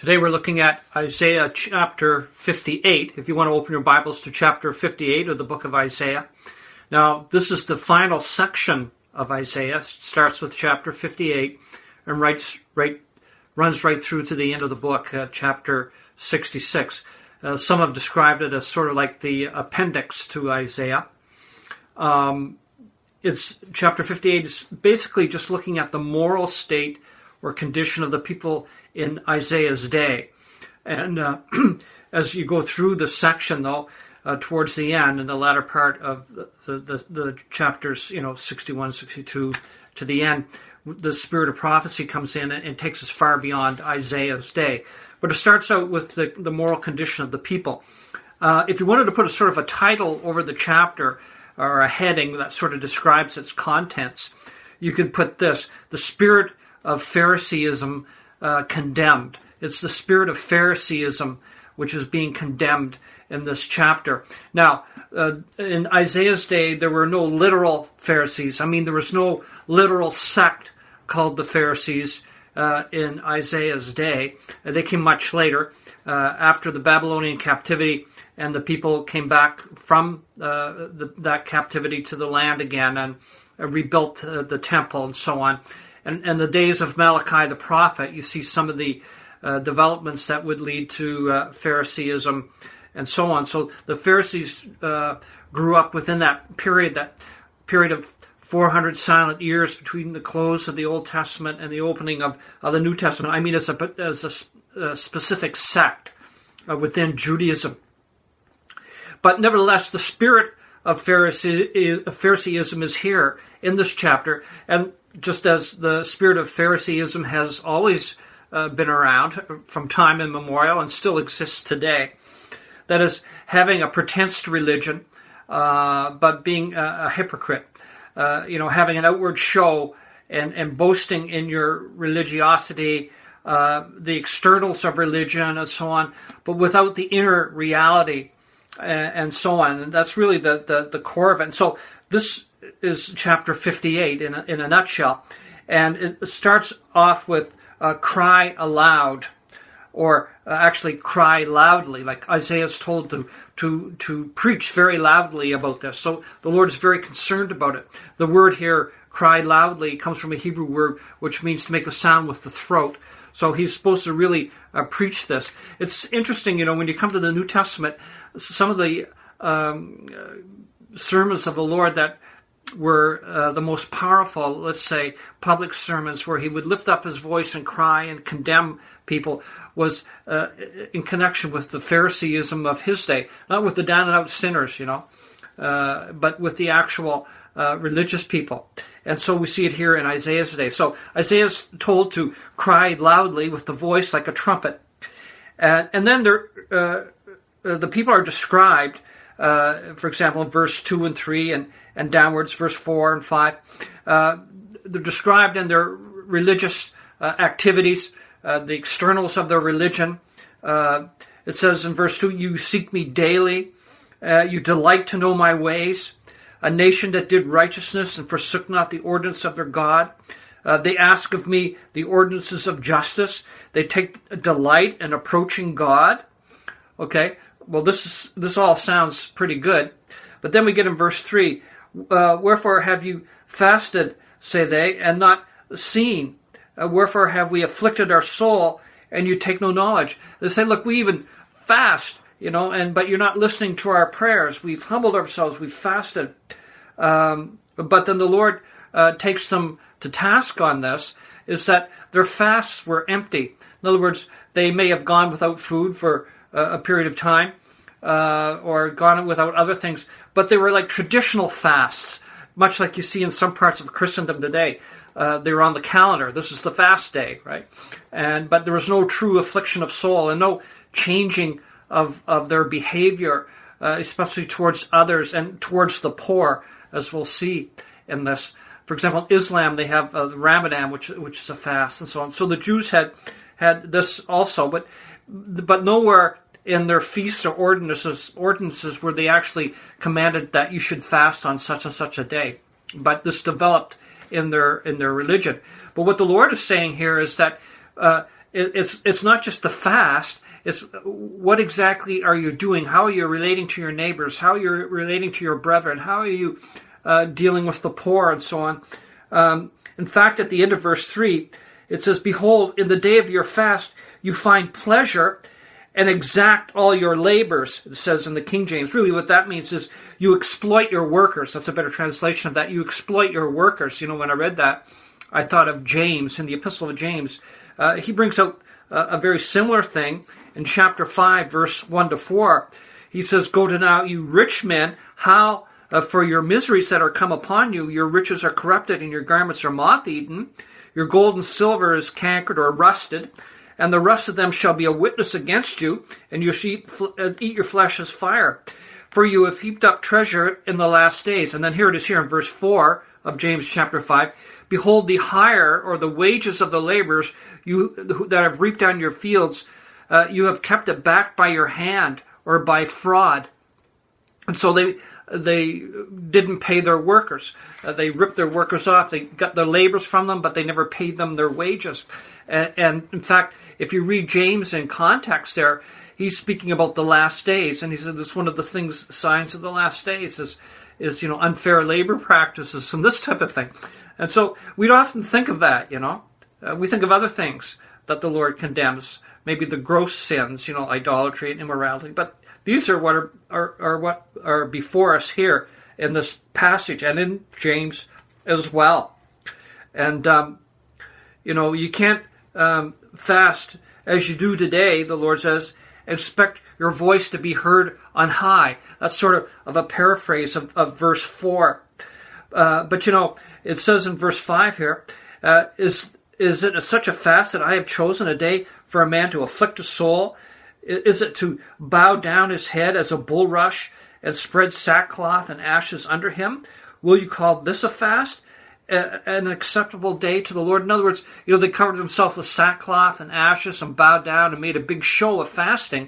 Today we're looking at Isaiah chapter 58. If you want to open your Bibles to chapter 58 of the book of Isaiah. Now, this is the final section of Isaiah. It starts with chapter 58 and runs right through to the end of the book, chapter 66. Some have described it as sort of like the appendix to Isaiah. It's chapter 58 is basically just looking at the moral state or condition of the people in Isaiah's day. And as you go through the section, though, towards the end, in the latter part of the chapters, 61, 62 to the end, the spirit of prophecy comes in and takes us far beyond Isaiah's day. But it starts out with the moral condition of the people. If you wanted to put a sort of a title over the chapter or a heading that sort of describes its contents, you could put this: the spirit of Phariseeism condemned. It's the spirit of Phariseeism which is being condemned in this chapter. Now, in Isaiah's day, there were no literal Pharisees. There was no literal sect called the Pharisees in Isaiah's day. They came much later, after the Babylonian captivity, and the people came back from that captivity to the land again and rebuilt the temple and so on. And the days of Malachi the prophet, you see some of the developments that would lead to Phariseeism and so on. So the Pharisees grew up within that period of 400 silent years between the close of the Old Testament and the opening of the New Testament. As a specific sect within Judaism. But nevertheless, the spirit of Phariseeism is here in this chapter, and just as the spirit of Phariseeism has always been around from time immemorial and still exists today, that is, having a pretense to religion, but being a hypocrite, having an outward show and boasting in your religiosity, the externals of religion and so on, but without the inner reality and so on. And that's really the core of it. And so this is chapter 58 in a nutshell. And it starts off with cry aloud, or actually cry loudly, like Isaiah is told to preach very loudly about this. So the Lord is very concerned about it. The word here, cry loudly, comes from a Hebrew word which means to make a sound with the throat. So he's supposed to really preach this. It's interesting, when you come to the New Testament, some of the sermons of the Lord that were the most powerful, let's say, public sermons where he would lift up his voice and cry and condemn people was in connection with the Phariseeism of his day. Not with the down and out sinners, but with the actual religious people. And so we see it here in Isaiah's day. So Isaiah's told to cry loudly with the voice like a trumpet. And then the people are described, for example, in verse 2 and 3 and downwards, verse 4 and 5. They're described in their religious activities, the externals of their religion. It says in verse 2, "You seek me daily, you delight to know my ways. A nation that did righteousness and forsook not the ordinance of their God. They ask of me the ordinances of justice. They take delight in approaching God." Okay, well, this all sounds pretty good. But then we get in verse 3, "Wherefore have you fasted, say they, and not seen? Wherefore have we afflicted our soul, and you take no knowledge?" They say, look, we even fast, but you're not listening to our prayers. We've humbled ourselves, we've fasted. But then the Lord takes them to task on this, is that their fasts were empty. In other words, they may have gone without food for a period of time, or gone without other things, but they were like traditional fasts, much like you see in some parts of Christendom today. They were on the calendar. This is the fast day, right? But there was no true affliction of soul and no changing of their behavior, especially towards others and towards the poor, as we'll see in this. For example, in Islam, they have the Ramadan, which is a fast, and so on. So the Jews had this also, but nowhere in their feasts or ordinances were they actually commanded that you should fast on such and such a day. But this developed in their religion. But what the Lord is saying here is that it's not just the fast. It's what exactly are you doing? How are you relating to your neighbors? How are you relating to your brethren? How are you dealing with the poor and so on? In fact, at the end of verse 3, it says, "Behold, in the day of your fast, you find pleasure and exact all your labors," it says in the King James. Really what that means is you exploit your workers. That's a better translation of that. You exploit your workers. When I read that, I thought of James in the Epistle of James. He brings out a very similar thing in chapter 5, verse 1 to 4. He says, "Go to now, you rich men, how for your miseries that are come upon you, your riches are corrupted and your garments are moth-eaten. Your gold and silver is cankered or rusted, and the rust of them shall be a witness against you, and you shall eat your flesh as fire. For you have heaped up treasure in the last days." And then here it is here in verse 4 of James chapter 5. "Behold, the hire or the wages of the laborers that have reaped down your fields, you have kept it back by your hand or by fraud." And so they didn't pay their workers. They ripped their workers off. They got their labors from them, but they never paid them their wages. And in fact, if you read James in context there, he's speaking about the last days. And he said that's one of the signs of the last days is unfair labor practices and this type of thing. And so we'd often think of that, we think of other things that the Lord condemns, maybe the gross sins, idolatry and immorality. But these are what are before us here in this passage and in James as well. And, you can't fast as you do today, the Lord says, expect your voice to be heard on high. That's sort of a paraphrase of verse 4. But, it says in verse 5 here, is it such a fast that I have chosen a day for a man to afflict his soul? Is it to bow down his head as a bulrush and spread sackcloth and ashes under him? Will you call this a fast, an acceptable day to the Lord? In other words, they covered themselves with sackcloth and ashes and bowed down and made a big show of fasting.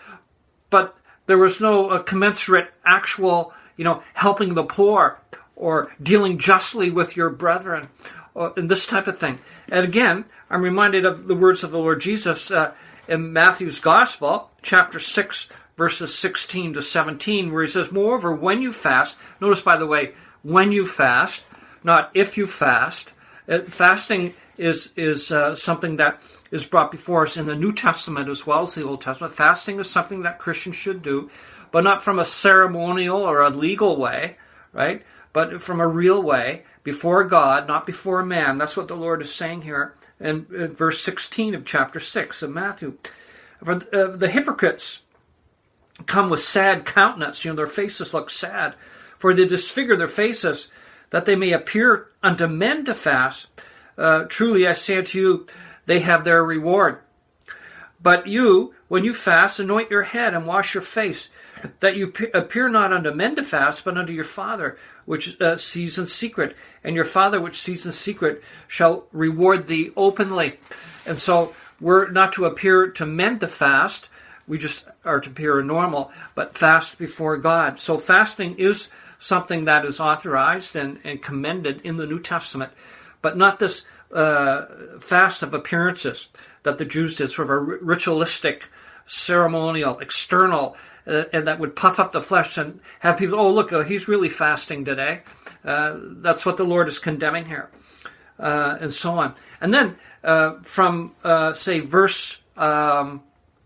But there was no commensurate actual, helping the poor or dealing justly with your brethren and this type of thing. And again, I'm reminded of the words of the Lord Jesus in Matthew's Gospel, chapter 6, verses 16 to 17, where he says, "Moreover, when you fast," notice, by the way, when you fast, not if you fast. Fasting is something that is brought before us in the New Testament as well as the Old Testament. Fasting is something that Christians should do, but not from a ceremonial or a legal way, right? But from a real way, before God, not before man. That's what the Lord is saying here in verse 16 of chapter 6 of Matthew. For the hypocrites come with sad countenance. Their faces look sad. For they disfigure their faces, that they may appear unto men to fast. Truly I say unto you, they have their reward. But you, when you fast, anoint your head and wash your face, that you appear not unto men to fast, but unto your Father which sees in secret. And your Father which sees in secret shall reward thee openly. And so we're not to appear to men to fast. We just are to appear normal, but fast before God. So fasting is something that is authorized and commended in the New Testament, but not this fast of appearances that the Jews did, sort of a ritualistic, ceremonial, external, and that would puff up the flesh and have people, oh, look, he's really fasting today. That's what the Lord is condemning here, and so on. And then from, say, verse 7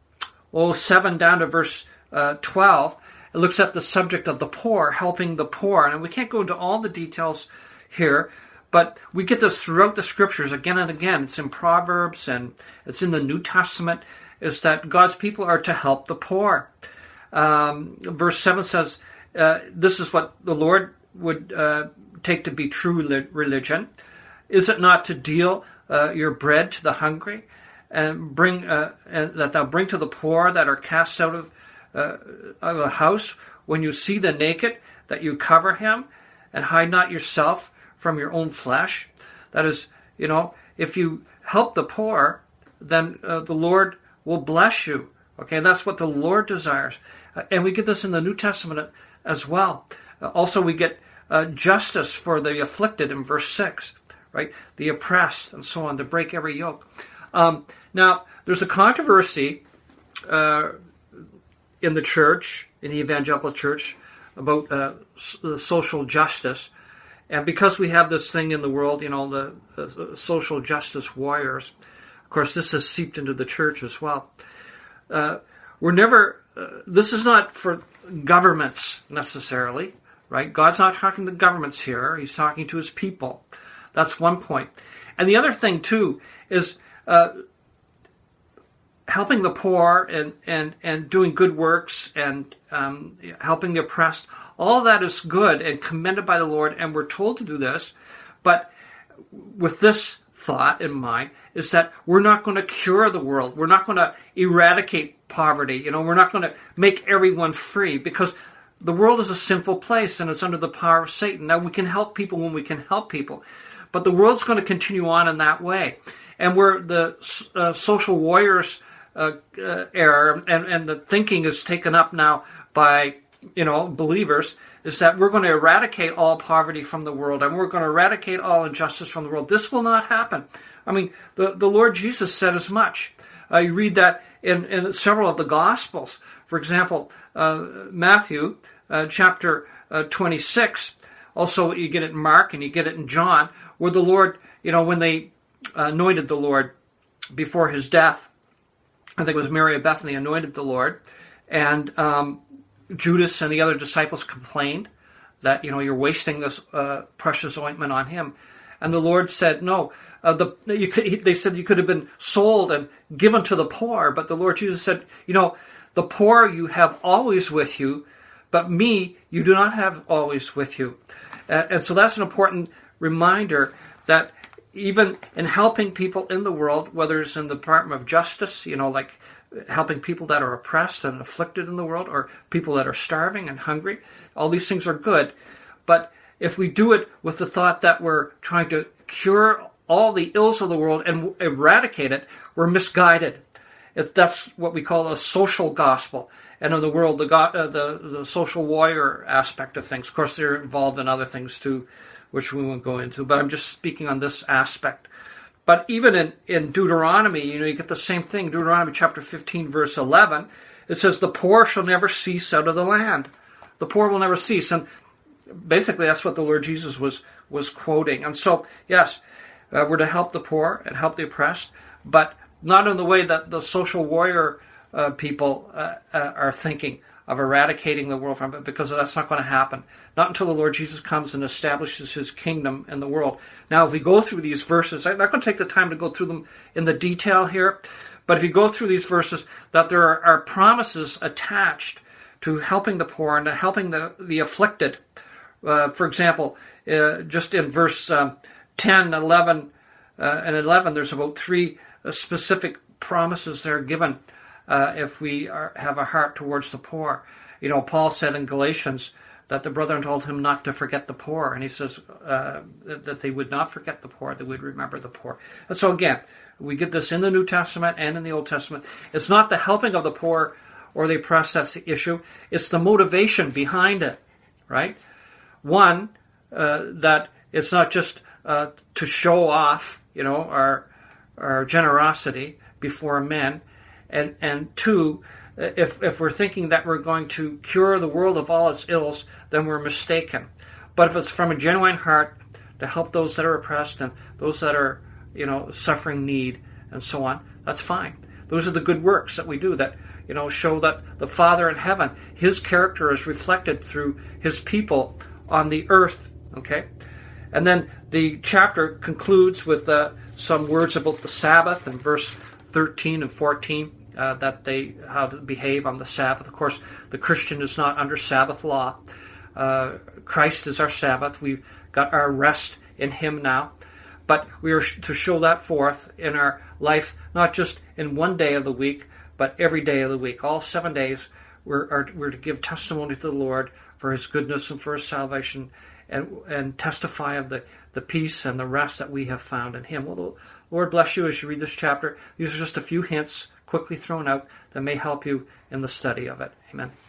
down to verse 12, it looks at the subject of the poor, helping the poor. And we can't go into all the details here, but we get this throughout the Scriptures again and again. It's in Proverbs and it's in the New Testament, is that God's people are to help the poor. Verse 7 says, this is what the Lord would take to be true religion. Is it not to deal your bread to the hungry, and bring and that thou bring to the poor that are cast out of a house, when you see the naked, that you cover him, and hide not yourself from your own flesh? That is, if you help the poor, then the Lord will bless you. Okay, that's what the Lord desires. And we get this in the New Testament as well. Also, we get justice for the afflicted in verse 6, right? The oppressed and so on, to break every yoke. Now, there's a controversy in the church, in the evangelical church, about social justice. And because we have this thing in the world, the social justice warriors, of course, this has seeped into the church as well. This is not for governments necessarily, right? God's not talking to governments here. He's talking to his people. That's one point. And the other thing, too, is helping the poor and doing good works and helping the oppressed. All of that is good and commended by the Lord, and we're told to do this. But with this thought in mind is that we're not going to cure the world. We're not going to eradicate poverty. We're not going to make everyone free, because the world is a sinful place and it's under the power of Satan. Now, we can help people when we can help people, but the world's going to continue on in that way. And where the social warriors error and the thinking is taken up now by believers, is that we're going to eradicate all poverty from the world and we're going to eradicate all injustice from the world. This will not happen. I mean, the Lord Jesus said as much. You read that in several of the Gospels. For example, Matthew chapter 26. Also, you get it in Mark and you get it in John, where the Lord, when they anointed the Lord before his death, I think it was Mary of Bethany anointed the Lord, and Judas and the other disciples complained that, you're wasting this precious ointment on him. And the Lord said, no, they said you could have been sold and given to the poor. But the Lord Jesus said, the poor you have always with you, but me you do not have always with you. And so that's an important reminder that even in helping people in the world, whether it's in the Department of Justice, like helping people that are oppressed and afflicted in the world, or people that are starving and hungry, all these things are good. But if we do it with the thought that we're trying to cure all the ills of the world and eradicate it, we're misguided. That's what we call a social gospel. And in the world, the social warrior aspect of things. Of course, they're involved in other things too, which we won't go into. But I'm just speaking on this aspect. But even in Deuteronomy, you get the same thing. Deuteronomy chapter 15, verse 11, it says, the poor shall never cease out of the land. The poor will never cease. And basically, that's what the Lord Jesus was quoting. And so, yes, we're to help the poor and help the oppressed, but not in the way that the social warrior people are thinking of eradicating the world from it, because that's not going to happen. Not until the Lord Jesus comes and establishes his kingdom in the world. Now, if we go through these verses, I'm not going to take the time to go through them in the detail here, but if you go through these verses, that there are promises attached to helping the poor and to helping the afflicted. For example, just in verse 10, 11, and 11, there's about 3 specific promises that are given if we have a heart towards the poor. Paul said in Galatians that the brethren told him not to forget the poor, and he says that they would not forget the poor, they would remember the poor. And so again, we get this in the New Testament and in the Old Testament. It's not the helping of the poor or the oppressed that's the issue. It's the motivation behind it, right? One, that it's not just to show off, our generosity before men, and 2, if we're thinking that we're going to cure the world of all its ills, then we're mistaken. But if it's from a genuine heart to help those that are oppressed and those that are, suffering need and so on, that's fine. Those are the good works that we do that, show that the Father in heaven, his character is reflected through his people on the earth, okay? And then the chapter concludes with some words about the Sabbath in verse 13 and 14, that they how to behave on the Sabbath. Of course, the Christian is not under Sabbath law. Christ is our Sabbath. We've got our rest in him now. But we are to show that forth in our life, not just in one day of the week, but every day of the week. All 7 days we're to give testimony to the Lord for his goodness and for his salvation, and testify of the peace and the rest that we have found in him. Well, the Lord bless you as you read this chapter. These are just a few hints quickly thrown out that may help you in the study of it. Amen.